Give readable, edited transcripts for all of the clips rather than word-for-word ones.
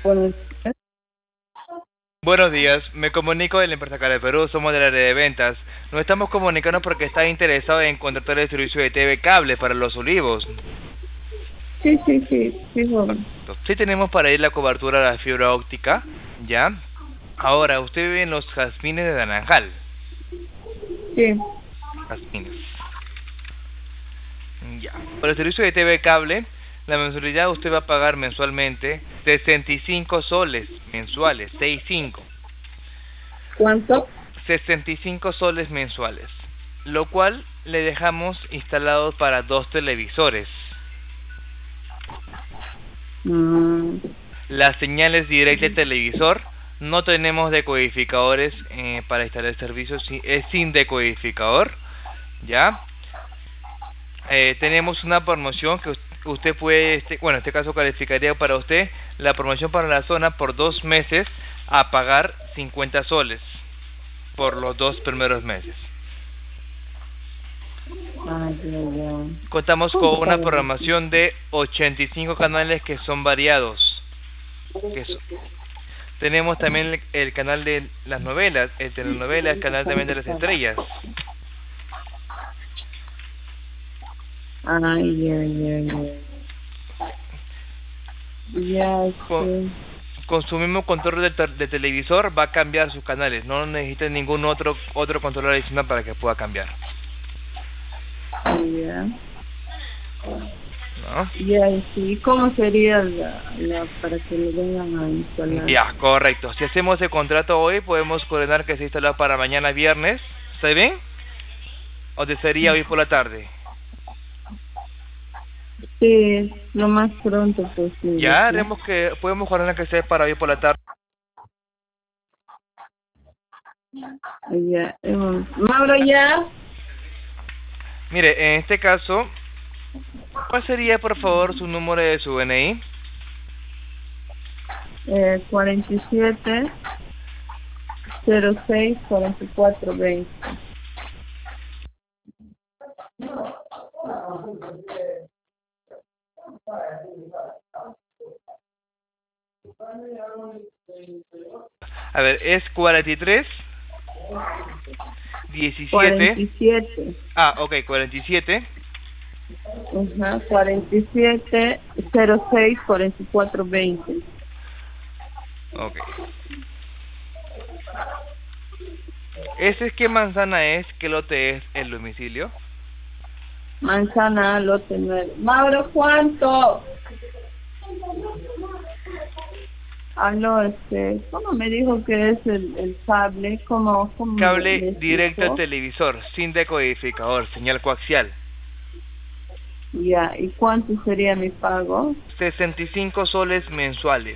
Buenos Buenos días, me comunico de la empresa Cable Perú, somos del área de ventas. Nos estamos comunicando porque está interesado en contratar el servicio de TV Cable para Los Olivos. sí, joven. Sí tenemos para ir la cobertura de la fibra óptica, ¿ya? Ahora, usted vive en los Jazmines de Naranjal. Sí. Jazmines. Ya. Por el servicio de TV Cable, la mensualidad usted va a pagar mensualmente 65 soles mensuales, 65. ¿Cuánto? 65 soles mensuales, lo cual le dejamos instalado para 2 televisores. La señal es directa al televisor, no tenemos decodificadores para instalar el servicio, es sin decodificador, ¿ya? Tenemos una promoción que usted puede, bueno, en este caso calificaría para usted la promoción para la zona por 2 meses a pagar 50 soles por los 2 primeros meses. Contamos con una programación de 85 canales que son variados. Tenemos también el canal de las novelas, el telenovela, el canal también de las estrellas. Con su mismo control de televisor va a cambiar sus canales, no necesita ningún otro control adicional para que pueda cambiar. ¿No? Sí. ¿Cómo sería para que lo vengan a instalar? Ya, correcto. Si hacemos el contrato hoy, podemos coordinar que se instale para mañana viernes. ¿Está bien? ¿O desearía hoy por la tarde? Sí, lo más pronto posible. Ya, haremos que podemos coordinar que sea para hoy por la tarde. Ya. Mauro, ya. Mire, en este caso, ¿cuál sería, por favor, su número de su DNI? 47 06 44 20. A ver, es 43 17. 47. Ah, ok, 47. Ajá, 47 06 44 20. Ok. ¿Ese es qué manzana es? ¿Qué lote es el domicilio? Manzana, lote 9. Mauro, ¿cuánto? Aló, ¿cómo me dijo que es el cable? ¿Cómo Cable directo al televisor, sin decodificador, señal coaxial. Ya, ¿y cuánto sería mi pago? 65 soles mensuales.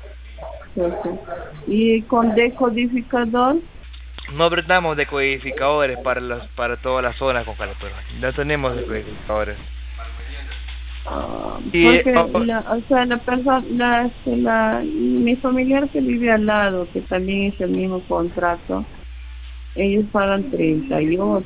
¿Y con decodificador? No brindamos decodificadores para toda la zona con Cable Perú. No tenemos decodificadores. Porque mi familiar que vive al lado, que también es el mismo contrato, ellos pagan 38.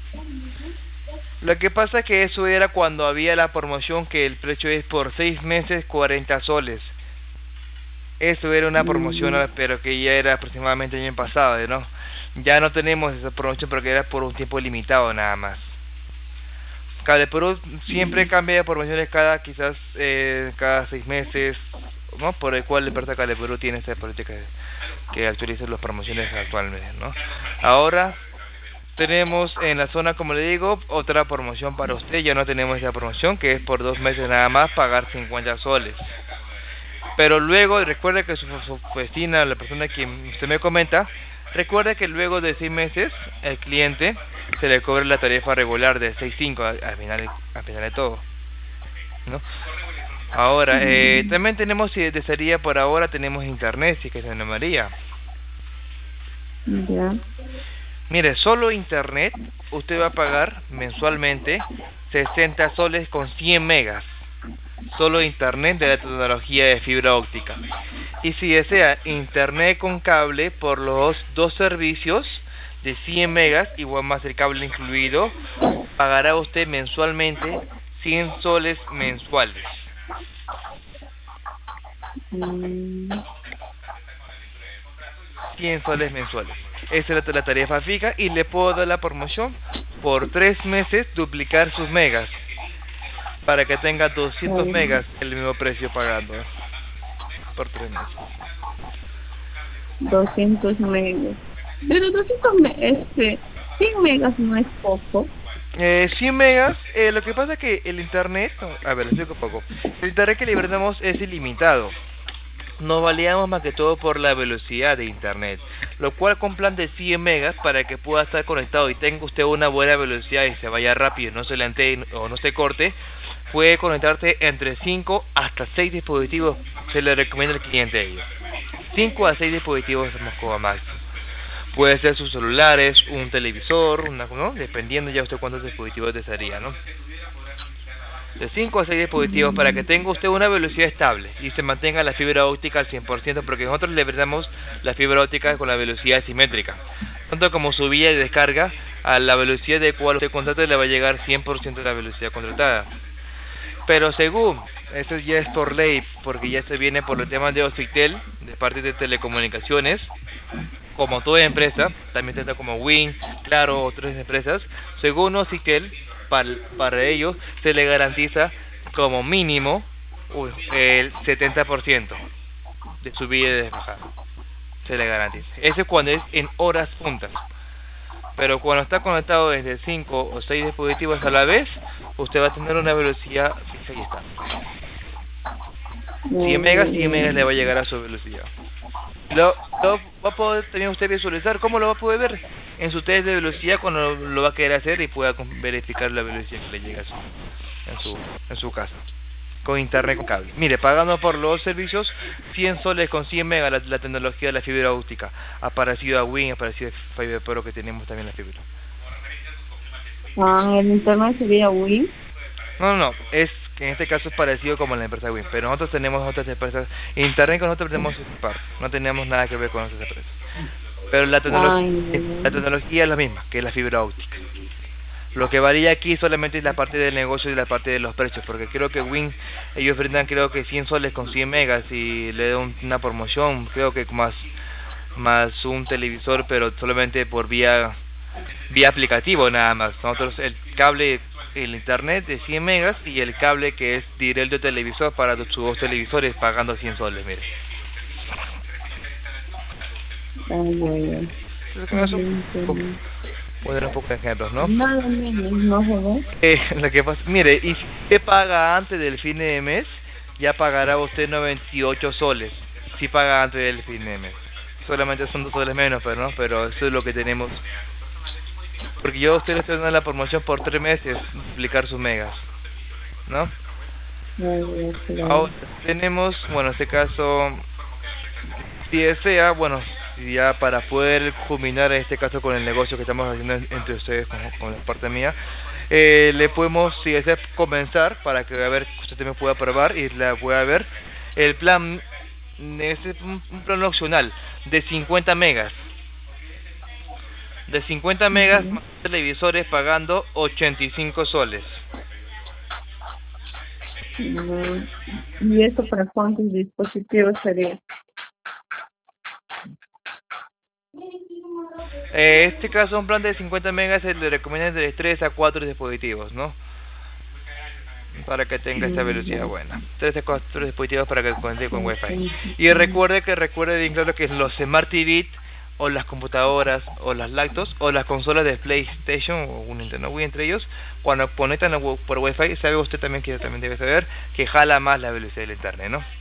Lo que pasa es que eso era cuando había la promoción que el precio es por 6 meses 40 soles. Eso era una promoción, pero que ya era aproximadamente el año pasado, ¿no? Ya no tenemos esa promoción porque era por un tiempo limitado nada más. Cable Perú siempre cambia de promociones cada 6 meses, ¿no? Por el cual el empresa Cable Perú tiene esta política que actualiza las promociones actualmente, ¿no? Ahora tenemos en la zona, como le digo, otra promoción para usted. Ya no tenemos esa promoción que es por 2 meses nada más pagar 50 soles. Pero luego recuerde que su vecina, la persona que usted me comenta, recuerde que luego de 6 meses el cliente se le cobra la tarifa regular de 6.5 al final de todo, ¿no? Ahora, también tenemos, si desearía por ahora, tenemos internet, si que se llamaría. Ya. Mire, solo internet usted va a pagar mensualmente 60 soles con 100 megas. Solo internet de la tecnología de fibra óptica. Y si desea internet con cable por los 2 servicios de 100 megas, igual más el cable incluido, pagará usted mensualmente 100 soles mensuales. Mm, 100 soles mensuales. Esa es la tarifa fija y le puedo dar la promoción por 3 meses duplicar sus megas para que tenga 200 megas el mismo precio pagando por 3 meses. 200 megas. Pero 100 megas no es poco. 100 megas, lo que pasa es que el internet, a ver, les explico un poco. El internet que liberamos es ilimitado. Nos valíamos más que todo por la velocidad de internet, lo cual con plan de 100 megas para que pueda estar conectado y tenga usted una buena velocidad y se vaya rápido, no se lentee o no se corte, puede conectarte entre 5 hasta 6 dispositivos, se le recomienda al cliente ello. 5 a 6 dispositivos somos como máximo. Puede ser sus celulares, un televisor, ¿no? Dependiendo ya usted cuántos dispositivos desearía, ¿no? De 5 a 6 dispositivos para que tenga usted una velocidad estable y se mantenga la fibra óptica al 100%, porque nosotros le brindamos la fibra óptica con la velocidad simétrica. Tanto como subida y descarga, a la velocidad de cual usted contrate le va a llegar 100% de la velocidad contratada. Pero según, eso ya es por ley, porque ya se viene por el tema de Occitel, de parte de telecomunicaciones, como toda empresa, también está como Win, Claro, otras empresas, según Occitel, para ellos se le garantiza como mínimo el 70% de subida y de bajada. Se le garantiza. Eso es cuando es en horas puntas. Pero cuando está conectado desde 5 o 6 dispositivos a la vez, usted va a tener una velocidad fija y estable. 100 megas le va a llegar a su velocidad. Lo va a poder también usted visualizar. ¿Cómo lo va a poder ver? En su test de velocidad cuando lo va a querer hacer y pueda verificar la velocidad que le llega en su casa. Con internet con cable. Mire, pagando por los servicios, 100 soles con 100 megas la tecnología de la fibra óptica. Aparecido a Win, aparecido a Fiber Pro, que tenemos también la fibra. Ah, el internet sería Win. No, es que en este caso es parecido como la empresa Win, pero nosotros tenemos otras empresas. Internet con nosotros tenemos par, no tenemos nada que ver con otras empresas. Pero la tecnología es la misma, que es la fibra óptica. Lo que varía aquí solamente es la parte del negocio y la parte de los precios, porque creo que Win, ellos brindan creo que 100 soles con 100 megas y le dan una promoción, creo que más un televisor, pero solamente por vía aplicativo nada más. Nosotros el cable, el internet de 100 megas y el cable que es directo de televisor para sus dos televisores pagando 100 soles, mire. Poner un poco de ejemplos, ¿no? Nada menos, ¿no? Lo que pasa, mire, y si usted paga antes del fin de mes, ya pagará usted 98 soles. Si paga antes del fin de mes. Solamente son 2 soles menos, pero eso es lo que tenemos. Porque yo a usted le estoy dando la promoción por 3 meses, duplicar sus megas, ¿no? Ahora tenemos, bueno, en este caso, si desea, bueno, ya para poder culminar en este caso con el negocio que estamos haciendo entre ustedes con la parte mía, le podemos, si desea, comenzar para que a ver usted también pueda probar y la pueda ver. El plan es un plan opcional de 50 megas. De 50 megas más televisores pagando 85 soles. ¿Y esto para cuántos dispositivos sería? Este caso, un plan de 50 megas se le recomienda de 3 a 4 dispositivos, ¿no? Para que tenga esta velocidad buena. 3 a 4 dispositivos para que cuente con Wi-Fi. Y recuerde bien claro que los Smart TV o las computadoras o las laptops o las consolas de PlayStation o un Nintendo Wii entre ellos, cuando conectan por Wi-Fi, sabe usted también que también debe saber que jala más la velocidad del internet, ¿no?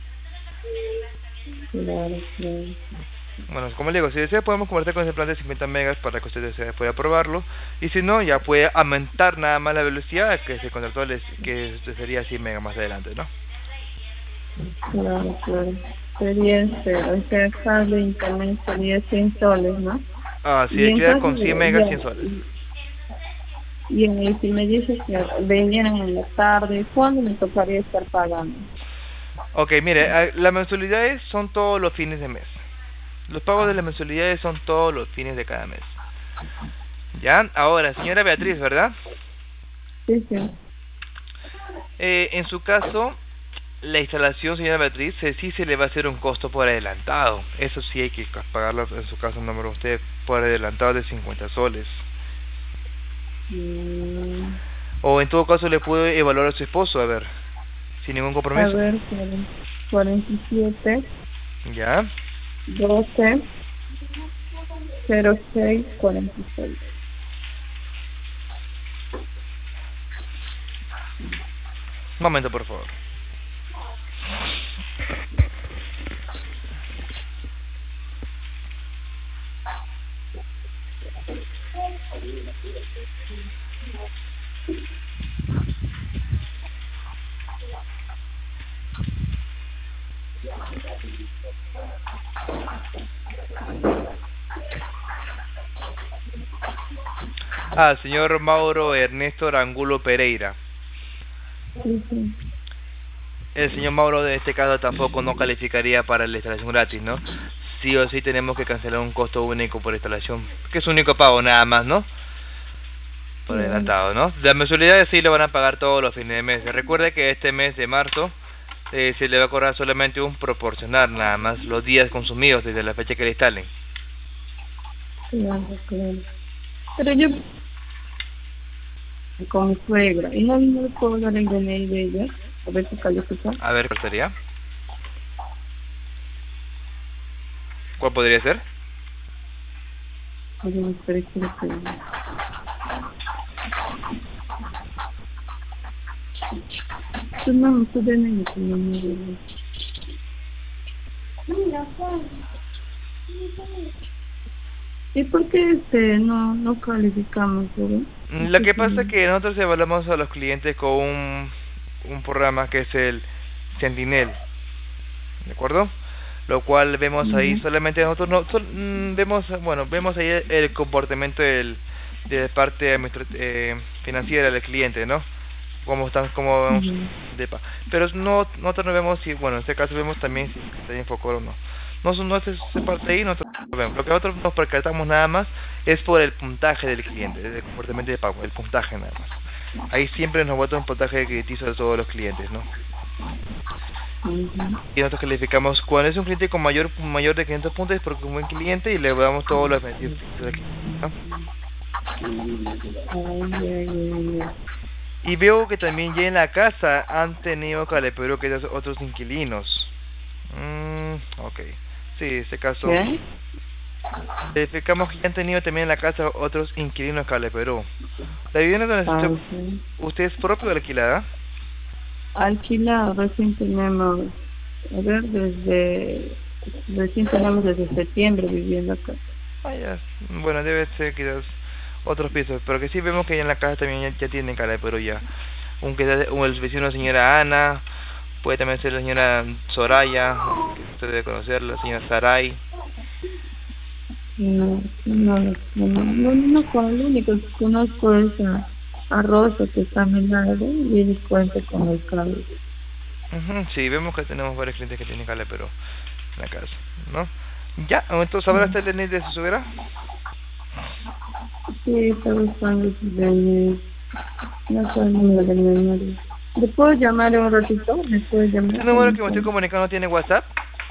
Claro. Bueno, como le digo, si desea podemos conversar con ese plan de 50 megas para que usted pueda probarlo, y si no, ya puede aumentar nada más la velocidad que se contrató, que sería 100 megas más adelante, ¿no? Claro. Sería o sea, cable de internet sería 100 soles, ¿no? Ah, si queda con 100 megas, 100 soles. Y si me dices que vendieran en la tarde, ¿cuándo me tocaría estar pagando? Ok, mire, las mensualidades son todos los fines de mes. Los pagos de las mensualidades son todos los fines de cada mes. ¿Ya? Ahora, señora Beatriz, ¿verdad? Sí. En su caso, la instalación, señora Beatriz, sí se le va a hacer un costo por adelantado. Eso sí hay que pagarlo, en su caso, número usted, por adelantado de 50 soles. O en todo caso le puede evaluar a su esposo, a ver, sin ningún A compromiso. ver, 47, ¿Ya? 12, 06, 46. Un momento, por favor. Señor Mauro Ernesto Arangulo Pereira. Sí, sí. El señor Mauro de este caso tampoco no calificaría para la instalación gratis, ¿no? Sí o sí tenemos que cancelar un costo único por instalación, que es único pago nada más, ¿no? Por adelantado, ¿no? Las mensualidades sí le van a pagar todos los fines de mes. Recuerde que este mes de marzo se le va a cobrar solamente un proporcional, nada más, los días consumidos desde la fecha que le instalen. Claro, claro. Pero yo con mi suegra, y no le puedo dar el DNI de ella, a ver si califica. A ver, ¿cuál sería? ¿Cuál podría ser? Oye, me parece que tu DNI, tu DNI. ¿Y por qué no calificamos, ¿verdad? Lo que pasa es que nosotros evaluamos a los clientes con un programa que es el Sentinel, ¿de acuerdo? Lo cual vemos ahí, solamente nosotros vemos ahí el comportamiento de parte financiera del cliente, ¿no? Cómo están, pero nosotros no vemos si, bueno, en este caso vemos también si está enfocado o no. No es esa parte ahí, nosotros lo vemos. Lo que nosotros nos percatamos nada más es por el puntaje del cliente, del comportamiento de pago, el puntaje nada más. Ahí siempre nos bota un puntaje crediticio de todos los clientes, ¿no? Y nosotros calificamos cuando es un cliente con mayor de 500 puntos es porque es un buen cliente y le damos todos los beneficios del cliente, ¿no? Y veo que también ya en la casa han tenido Caleperú que otros inquilinos. Ok. Sí, en este caso verificamos que ya han tenido también en la casa otros inquilinos Caleperú. ¿La vivienda donde usted es propio o alquilada? Alquilado, recién tenemos, recién tenemos desde septiembre viviendo acá. Bueno, debe ser quizás otros pisos, pero que sí vemos que ya en la casa también ya tienen Caleperú ya. Aunque el vecino la señora Ana, puede también ser la señora Soraya, que usted debe conocer, la señora Saray. No, con lo único que conozco es a Rosa, que está a mi lado, y él cuenta con el cable. Sí, vemos que tenemos varios clientes que tienen Caleperú en la casa, ¿no? Ya, entonces ahora está el DNI de su suegra. Sí, está buscando su DNI. No sé el número de mi memoria. ¿Le puedo llamar un ratito? ¿Me puedo llamar? ¿El número que me estoy comunicando tiene WhatsApp?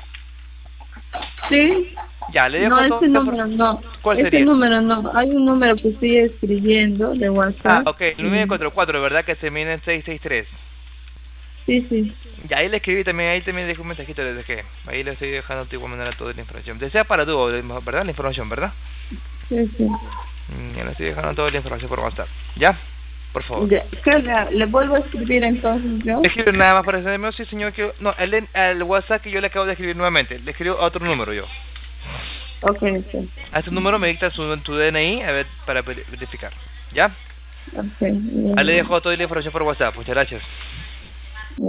Sí. Ya, le dejo no, ese número no. ¿Cuál sería? Ese número no. Hay un número que estoy escribiendo de WhatsApp. Ok, el 944, ¿verdad? Que termina en 663. Sí. Ya, ahí le escribí también, ahí también dejé un mensajito, le dejé. Ahí le estoy dejando de igual manera toda la información. Desea para tú, ¿verdad? La información, ¿verdad? Sí. Ya le estoy dejando toda la información por WhatsApp. ¿Ya? Por favor. ¿Qué le vuelvo a escribir entonces yo? Le escribo nada más para decirme, sí señor, que no, el WhatsApp que yo le acabo de escribir nuevamente, le escribo a otro número yo. Ok. A este número me dicta tu DNI, a ver, para verificar. ¿Ya? Okay. Ahí le dejo toda la información por WhatsApp. Muchas gracias.